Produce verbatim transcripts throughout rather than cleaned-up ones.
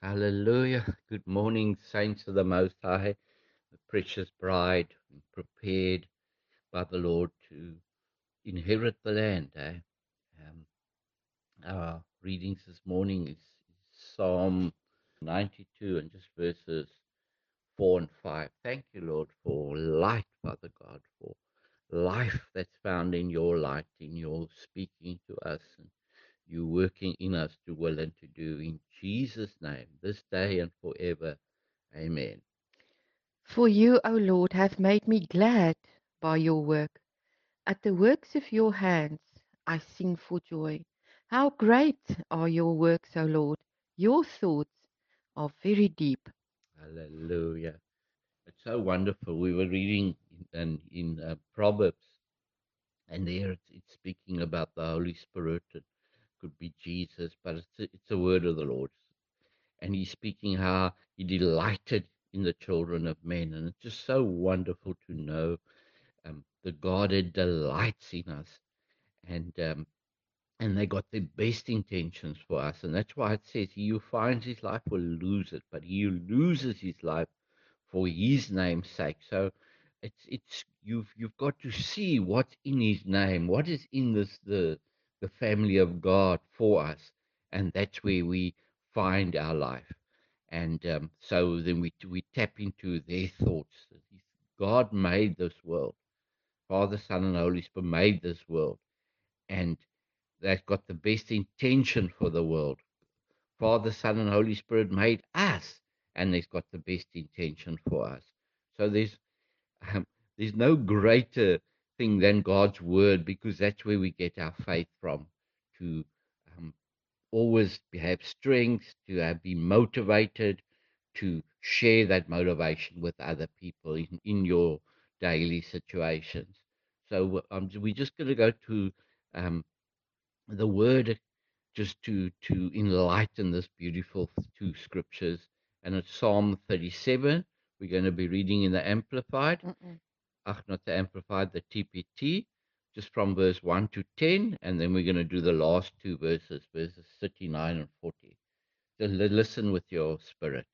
Hallelujah. Good morning, saints of the Most High, the precious bride, prepared by the Lord to inherit the land. Eh? Um, our readings this morning is, is Psalm ninety-two and just verses four and five. Thank you, Lord, for light, Father God, for life that's found in your light, in your speaking to us, and you working in us to will and to do. In Jesus' name, this day and forever. Amen. For you, O Lord, have made me glad by your work. At the works of your hands I sing for joy. How great are your works, O Lord! Your thoughts are very deep. Hallelujah. It's so wonderful. We were reading in, in uh, Proverbs, and there it's, it's speaking about the Holy Spirit. It could be Jesus, but it's a, it's a word of the Lord. And he's speaking how he delighted in the children of men. And it's just so wonderful to know um, the God that delights in us. And um, and they got the best intentions for us. And that's why it says, he who finds his life will lose it, but he who loses his life for his name's sake. So it's it's you've you've got to see what's in his name, what is in this the the family of God for us, and that's where we find our life. And um, so then we we tap into their thoughts. God made this world. Father, Son, and Holy Spirit made this world, and they've got the best intention for the world. Father, Son, and Holy Spirit made us, and they've got the best intention for us. So there's um, there's no greater thing than God's word, because that's where we get our faith from. To um, always have strength, to have, be motivated, to share that motivation with other people in, in your daily situations. So um, we're just going to go to um, the word just to to enlighten this beautiful two scriptures. And it's Psalm thirty-seven. We're going to be reading in the Amplified, Mm-mm. ach, not the Amplified, the T P T, just from verse one to ten, and then we're going to do the last two verses, verses thirty-nine and forty. So listen with your spirit.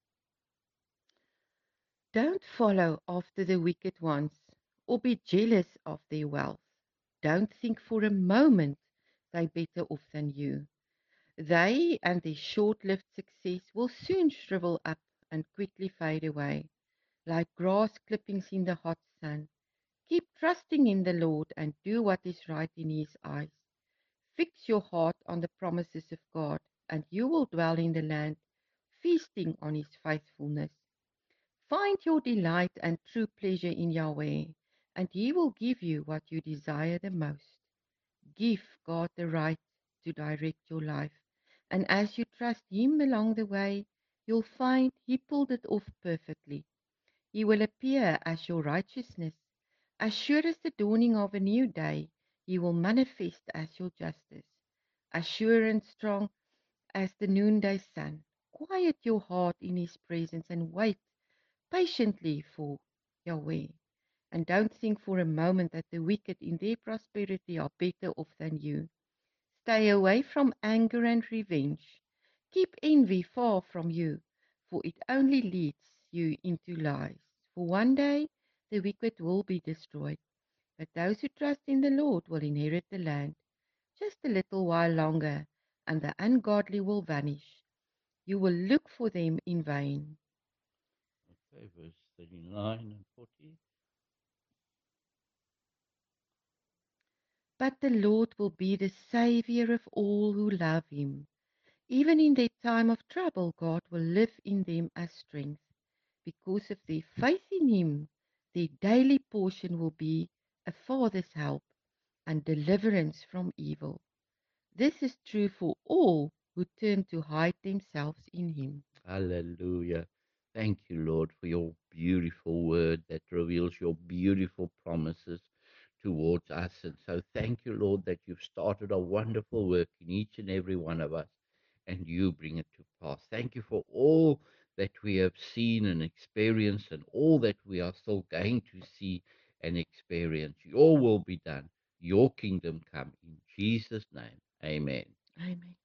Don't follow after the wicked ones, or be jealous of their wealth. Don't think for a moment they're better off than you. They and their short-lived success will soon shrivel up and quickly fade away, like grass clippings in the hot sun. Keep trusting in the Lord and do what is right in His eyes. Fix your heart on the promises of God, and you will dwell in the land, feasting on His faithfulness. Find your delight and true pleasure in Yahweh, and He will give you what you desire the most. Give God the right to direct your life, and as you trust Him along the way, you'll find He pulled it off perfectly. He will appear as your righteousness. As sure as the dawning of a new day, He will manifest as your justice. As sure and strong as the noonday sun. Quiet your heart in His presence and wait patiently for Yahweh. And don't think for a moment that the wicked in their prosperity are better off than you. Stay away from anger and revenge. Keep envy far from you, for it only leads you into lies. For one day the wicked will be destroyed, but those who trust in the Lord will inherit the land. Just a little while longer, and the ungodly will vanish. You will look for them in vain. Okay, verse thirty-nine and forty. But the Lord will be the Saviour of all who love Him. Even in their time of trouble, God will live in them as strength. Because of their faith in Him, their daily portion will be a Father's help and deliverance from evil. This is true for all who turn to hide themselves in Him. Hallelujah. Thank you, Lord, for your beautiful word that reveals your beautiful promises towards us. And so thank you, Lord, that you've started a wonderful work in each and every one of us, and you bring it to pass. Thank you for all that we have seen and experienced, and all that we are still going to see and experience. Your will be done, your kingdom come. In Jesus' name, amen. Amen.